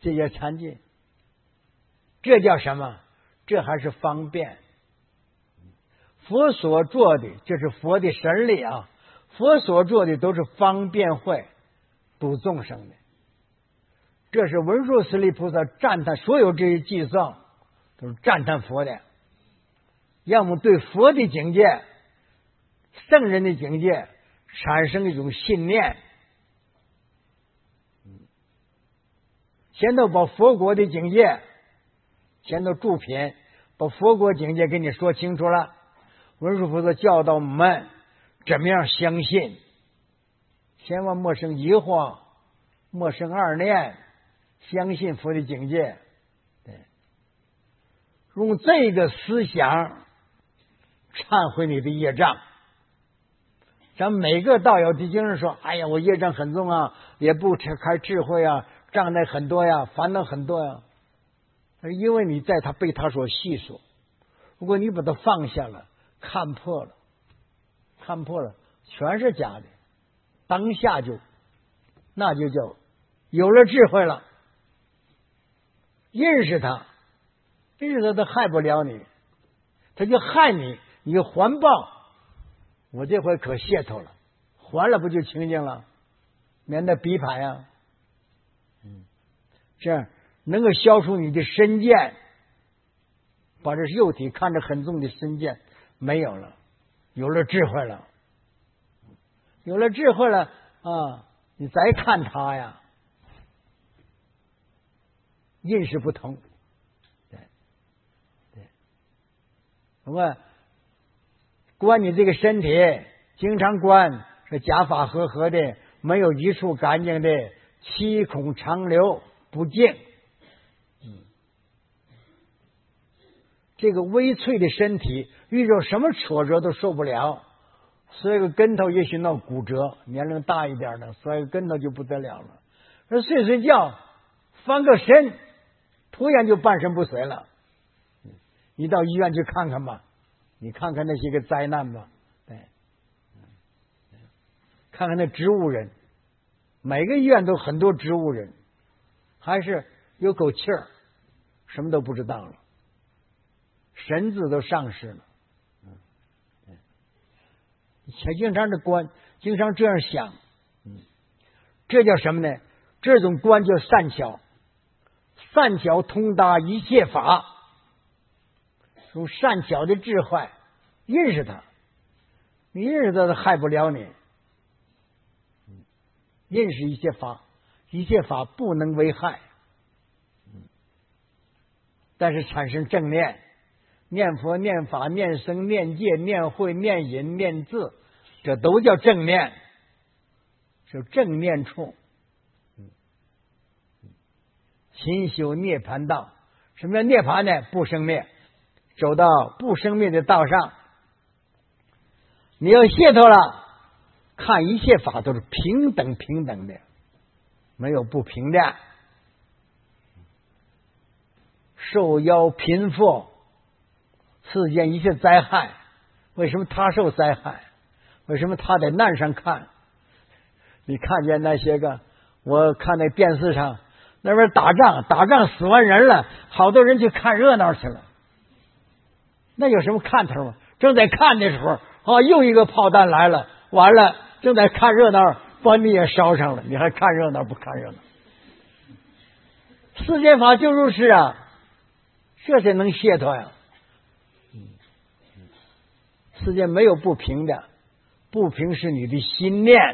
这叫禅进。这叫什么？这还是方便。佛所做的，这是佛的神力啊！佛所做的都是方便会度众生的。这是文殊师利菩萨赞叹所有这些偈颂，都是赞叹佛的。要么对佛的境界、圣人的境界产生一种信念，先都把佛国的境界，先都注品，把佛国境界给你说清楚了。文殊菩萨教导我们怎么样相信，千万莫生疑惑，莫生二念，相信佛的境界。对，用这个思想忏悔你的业障。咱每个道友的经上说，哎呀，我业障很重啊，也不开智慧啊，障碍很多呀，烦恼很多呀。因为你在他被他所细数，如果你把它放下了，看破了，全是假的，当下那就叫有了智慧了，认识他，他害不了你，他就害你，你就还报。我这回可泄透了，还了不就清净了，免得逼盘呀。这样能够消除你的身见，把这肉体看着很重的身见没有了，有了智慧了，啊，你再看他呀，认识不同。对，我观你这个身体，经常观是假法合合的，没有一处干净的，七孔长流不净。这个微脆的身体遇到什么挫折都受不了，摔个跟头也许闹骨折，年龄大一点的摔个跟头就不得了了。睡觉翻个身，突然就半身不遂了。你到医院去看看吧，你看看那些个灾难吧，对，看看那植物人，每个医院都很多植物人，还是有口气儿，什么都不知道了。神智都丧失了，经常的观，经常这样想，这叫什么呢？这种观叫善巧，善巧通达一切法，用善巧的智慧认识他，你认识他，他害不了你。认识一切法，一切法不能为害，但是产生正念。念佛、念法、念僧、念戒、念慧、念隐、念字，这都叫正念，是正念处。勤修涅盘道，什么叫涅盘呢？不生灭，走到不生灭的道上。你要解脱了，看一切法都是平等的，没有不平的。受夭贫富，世间一切灾害，为什么他受灾害？为什么他在难上看？你看见那些个，我看那电视上那边打仗死完人了，好多人去看热闹去了，那有什么看头吗？正在看的时候又一个炮弹来了，完了正在看热闹，把你也烧上了，你还看热闹不看热闹？世间法就如是啊，这才能解脱呀。世界没有不平的，不平是你的心念，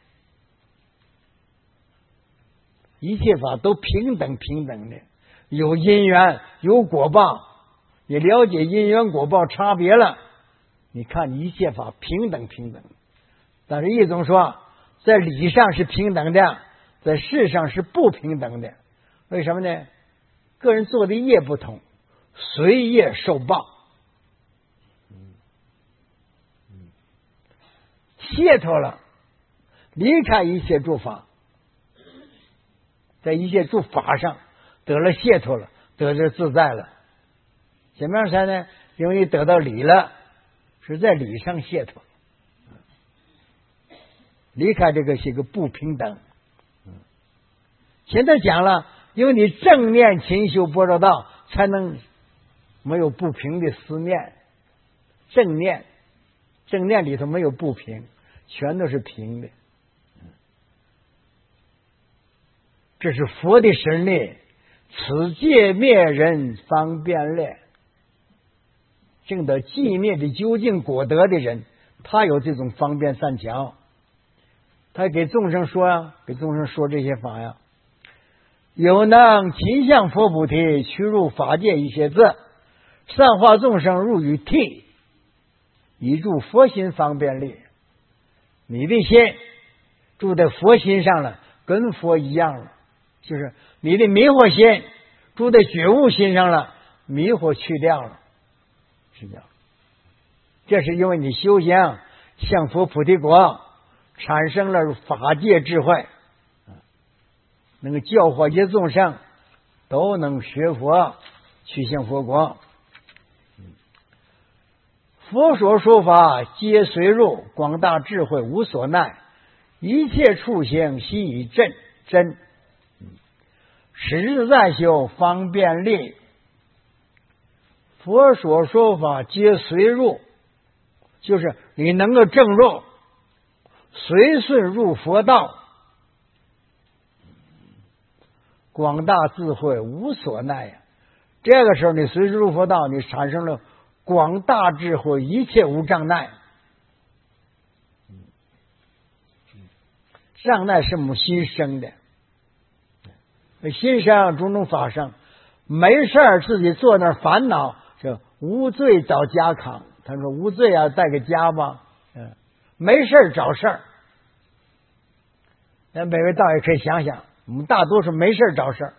一切法都平等的，有因缘有果报，你了解因缘果报差别了，你看一切法平等，但是一种说在理上是平等的，在事上是不平等的。为什么呢？个人做的业不同，随业受报。解脱了，离开一切诸法，在一切诸法上得了解脱了，得了自在了。怎么样才呢？因为你得到理了，是在理上解脱，离开这个是一个不平等。现在讲了， 因为你正念勤修般若道，才能没有不平的思念。正念里头没有不平，全都是平的。这是佛的神力，此界灭人方便劣。证得寂灭的究竟果德的人，他有这种方便善巧，他给众生说啊，给众生说这些法呀。有能勤向佛菩提，驱入法界一些字，善化众生入于谛，以助佛心方便力。你的心住在佛心上了，跟佛一样了，就是你的迷惑心住在觉悟心上了，迷惑去掉了，是这样。这是因为你修行向佛菩提果，产生了法界智慧，能够教化一切众生都能学佛，去向佛国。佛所说法皆随入，广大智慧无所奈，一切处行悉以真。时日在修方便力。佛所说法皆随入，就是你能够证入，随顺入佛道，广大智慧无所奈呀。这个时候你随顺入佛道，你产生了广大智慧，一切无障碍。障碍是我们心生的，心生种种法生，没事自己坐那儿烦恼，就无罪找家扛。他说无罪啊，带个家吧。没事找事儿。那每位道也可以想想，我们大多数没事找事儿，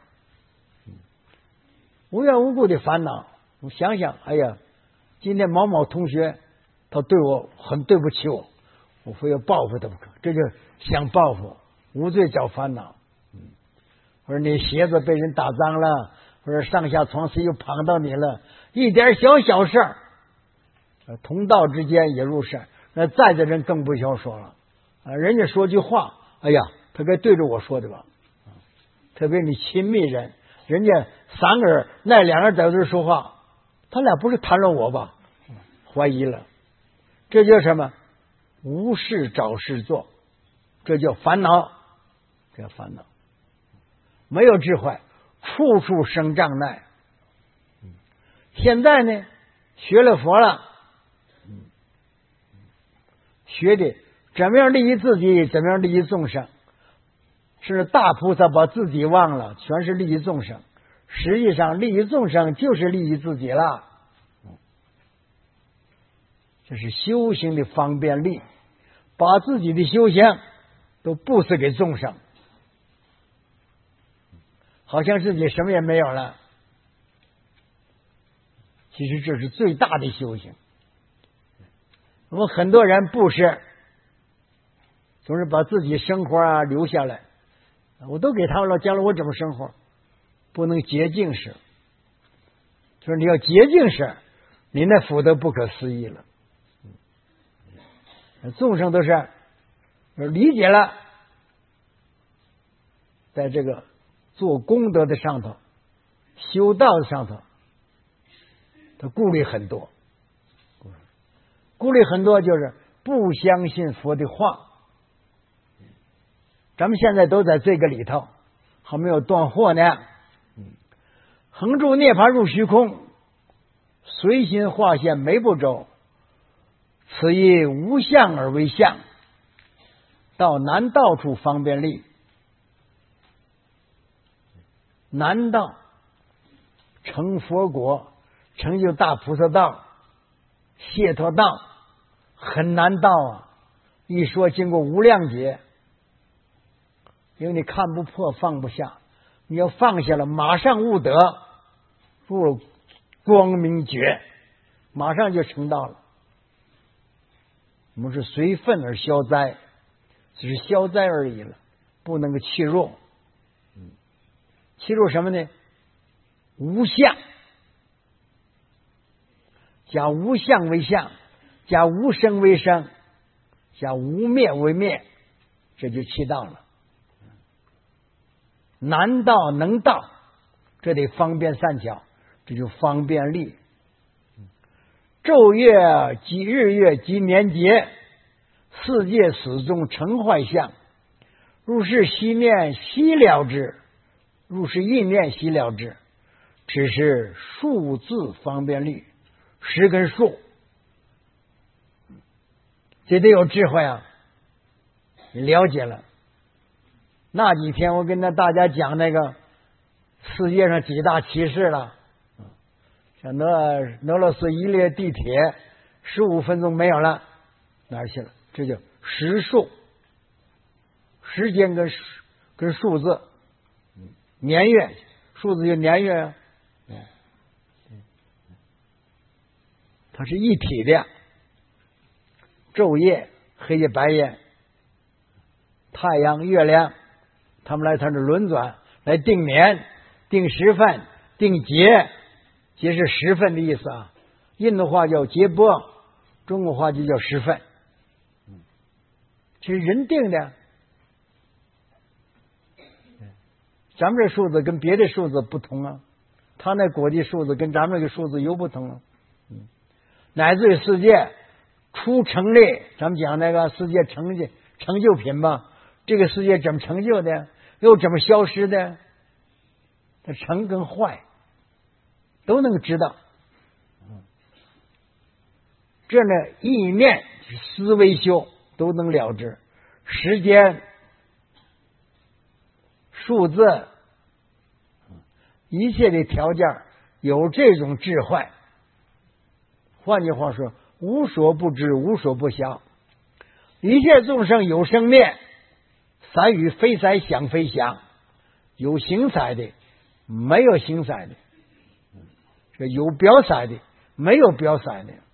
无缘无故的烦恼。我想想，哎呀，今天某某同学他对我很对不起我非要报复他不可，这就想报复，无罪找烦恼。或者你鞋子被人打脏了，或者上下床谁又碰到你了，一点小事儿，同道之间也入事。那在的人更不消说了，人家说句话，哎呀，他该对着我说的吧？特别你亲密人，人家三个人那两个人在这说话，他俩不是谈论我吧？怀疑了，这叫什么？无事找事做，这叫烦恼，这叫烦恼。没有智慧，处处生障碍。现在呢，学了佛了，学的怎么样利益自己，怎么样利益众生。是大菩萨把自己忘了，全是利益众生。实际上利益众生就是利益自己了。这是修行的方便力，把自己的修行都布施给众生，好像自己什么也没有了。其实这是最大的修行。我们很多人布施，总是把自己生活留下来，我都给他们了，将来我怎么生活？不能洁净时，就是你要洁净时，你那福德不可思议了。众生都是理解了，在这个做功德的上头，修道的上头，他顾虑很多，就是不相信佛的话。咱们现在都在这个里头，还没有断惑呢。恒住涅槃入虚空，随心化现没不周，此以无相而为相，到难道处方便力。难道成佛果，成就大菩萨道、解脱道，很难道啊！一说经过无量劫，因为你看不破放不下，你要放下了，马上悟得，入了光明觉，马上就成道了。我们是随分而消灾，只是消灾而已了，不能够欺弱。欺弱什么呢？无相，加无相为相，加无生为生，加无灭为灭，这就欺道了。 难到能到，这得方便善巧，这就方便力。昼夜及日月及年节，四界始终成坏相。入是悉念悉了之，入是意念悉了之。只是数字方便力，十跟数，这得有智慧啊！你了解了。那几天我跟大家讲那个世界上几大奇事了，像俄罗斯一列地铁15分钟没有了，哪儿去了？这叫时数，时间跟数字，年月，数字就年月啊，它是一体的，昼夜、黑夜、白夜，太阳、月亮，他们来它这轮转，来定年、定时分、定节，节是时分的意思啊。印度话叫节波，中国话就叫时分。这是人定的，咱们这数字跟别的数字不同啊，他那国际数字跟咱们这个数字有不同啊。乃至于世界初成立，咱们讲那个世界成就品吧，这个世界怎么成就的，又怎么消失的，它成跟坏都能知道。这呢，意念思维修都能了知，时间、数字，一切的条件有这种智慧。换句话说，无所不知，无所不晓。一切众生有生灭，散与非散，想非想，有形色的，没有形色的，这有表色的，没有表色的。